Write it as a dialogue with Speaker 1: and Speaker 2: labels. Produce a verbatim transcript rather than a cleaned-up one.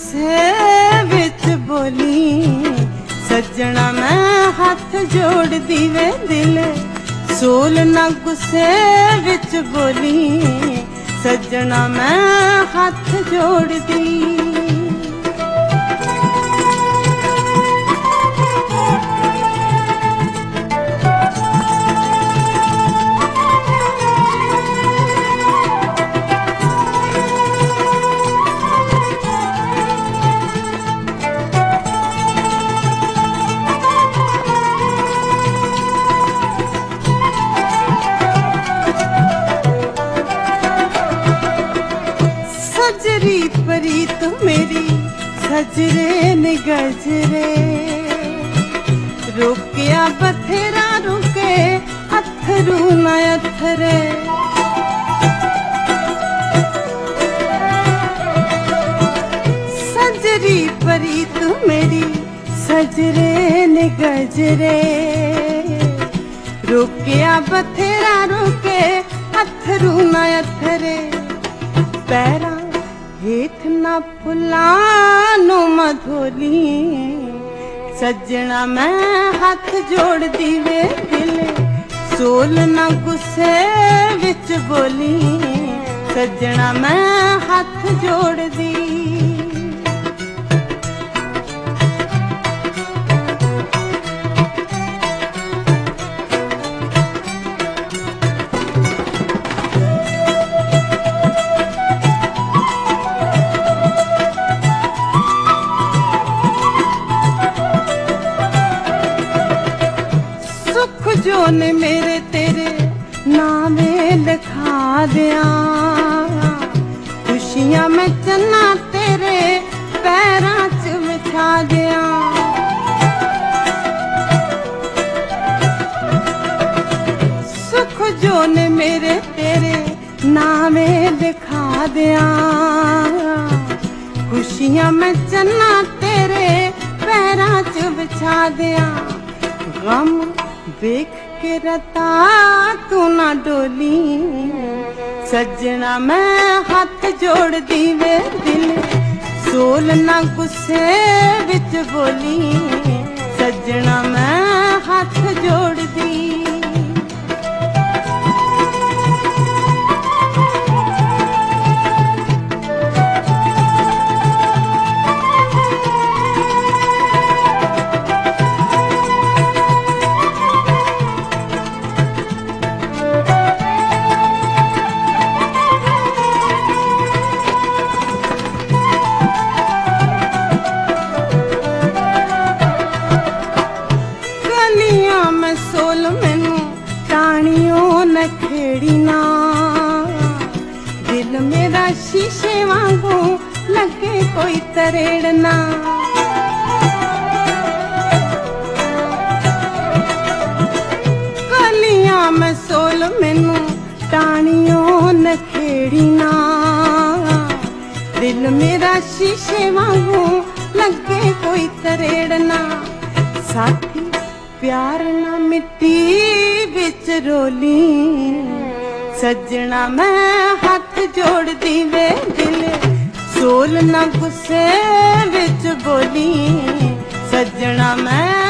Speaker 1: गुस्से विच बोली सजना मैं हाथ जोड़ दी वे दिल सोल ना गुस्से विच बोली सजना मैं हाथ जोड़ दी। सजरी परी तू मेरी सजरे ने गजरे रोकिया बथेरा रुके अथरू न अथरे सजरी परी तू मेरी सजरे ने गजरे रोकिया बथेरा रुके अथरू न अथरे पैरा हेठ ना फुलानो मधोली सजना मैं हाथ जोड़ दी वे दिल सोल ना गुस्से विच बोली सजना मैं हाथ जोड़ दी। जो ने मेरे तेरे नामे लिखा दिया खुशियां मैं चन्ना तेरे पैरां च बिछा दिया सुख जो ने मेरे तेरे नामे लिखा दिया खुशियां मैं चन्ना तेरे पैरां च बिछा दिया। गम देख के रता तू ना डोली सजना मैं हाथ जोड़ दी वे दिल सोल ना गुस्से विच बोली सजना मैं हाथ जोड़ दी। मैं सोल मैनू टाणियों न खेड़ी ना दिल मेरा शीशे वांगू लगे कोई तरेड़ना गलियां मैं सोल मैनू टाणियों न खेड़ी ना दिल मेरा शीशे वांगू लगे कोई तरेड़ना साथी प्यार ना मिट्टी बिच रोली सजना मैं हाथ जोड़ दी वे दिल सोल ना गुस्से विच बोली सजना मैं